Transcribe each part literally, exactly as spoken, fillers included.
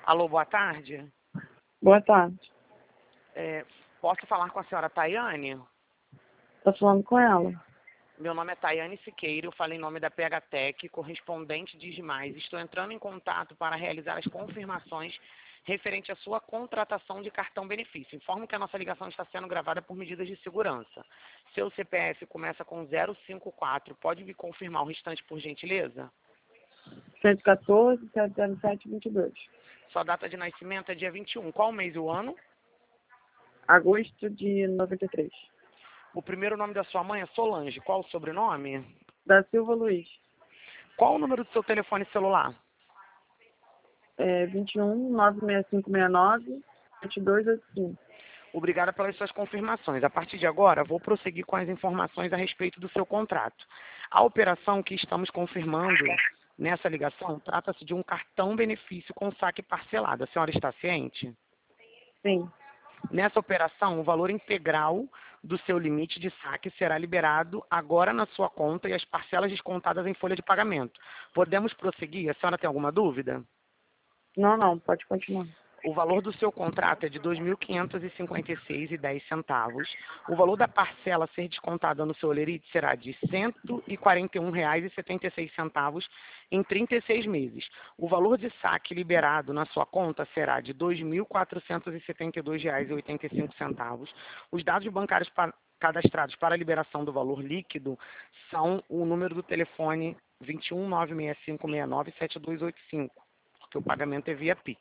Alô, boa tarde. Boa tarde. É, posso falar com a senhora Tayane? Tô falando com ela. Meu nome é Tayane Siqueira, eu falo em nome da P H Tech, correspondente de Digimais. Estou entrando em contato para realizar as confirmações referente à sua contratação de cartão benefício. Informo que a nossa ligação está sendo gravada por medidas de segurança. Seu C P F começa com zero cinco quatro. Pode me confirmar o restante, por gentileza? cento e quatorze, sete zero sete, vinte e dois. Sua data de nascimento é dia vinte e um. Qual mês e o ano? Agosto de noventa e três. O primeiro nome da sua mãe é Solange. Qual o sobrenome? Da Silva Luiz. Qual o número do seu telefone celular? É vinte e um, nove seis cinco seis nove, sete dois oito cinco. Obrigada pelas suas confirmações. A partir de agora, vou prosseguir com as informações a respeito do seu contrato. A operação que estamos confirmando nessa ligação trata-se de um cartão benefício com saque parcelado. A senhora está ciente? Sim. Nessa operação, o valor integral do seu limite de saque será liberado agora na sua conta e as parcelas descontadas em folha de pagamento. Podemos prosseguir? A senhora tem alguma dúvida? Não, não, pode continuar. O valor do seu contrato é de dois mil quinhentos e cinquenta e seis reais e dez centavos. O valor da parcela a ser descontada no seu Olerite será de cento e quarenta e um reais e setenta e seis centavos em trinta e seis meses. O valor de saque liberado na sua conta será de dois mil quatrocentos e setenta e dois reais e oitenta e cinco centavos. Os dados bancários pa- cadastrados para a liberação do valor líquido são o número do telefone vinte e um, nove seis cinco seis nove, sete dois oito cinco, porque o pagamento é via Pix.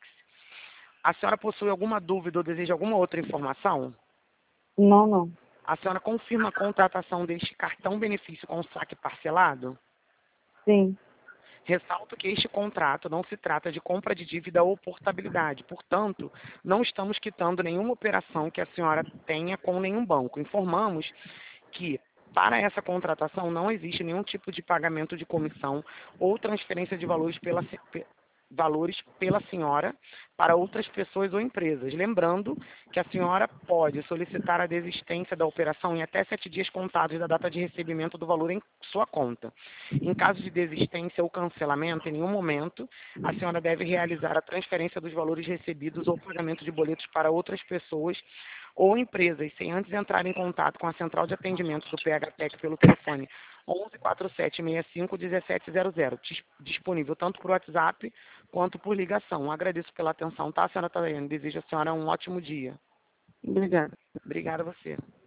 A senhora possui alguma dúvida ou deseja alguma outra informação? Não, não. A senhora confirma a contratação deste cartão benefício com saque parcelado? Sim. Ressalto que este contrato não se trata de compra de dívida ou portabilidade. Portanto, não estamos quitando nenhuma operação que a senhora tenha com nenhum banco. Informamos que, para essa contratação, não existe nenhum tipo de pagamento de comissão ou transferência de valores pela, valores pela senhora para outras pessoas ou empresas. Lembrando que a senhora pode solicitar a desistência da operação em até sete dias contados da data de recebimento do valor em sua conta. Em caso de desistência ou cancelamento, em nenhum momento, a senhora deve realizar a transferência dos valores recebidos ou pagamento de boletos para outras pessoas ou empresas, sem antes entrar em contato com a central de atendimento do P H Tech pelo telefone onze, quatro sete seis cinco, um sete zero zero, disponível tanto por WhatsApp quanto por ligação. Agradeço pela atenção, tá, senhora Tayane? Desejo à senhora um ótimo dia. Obrigada. Obrigada a você.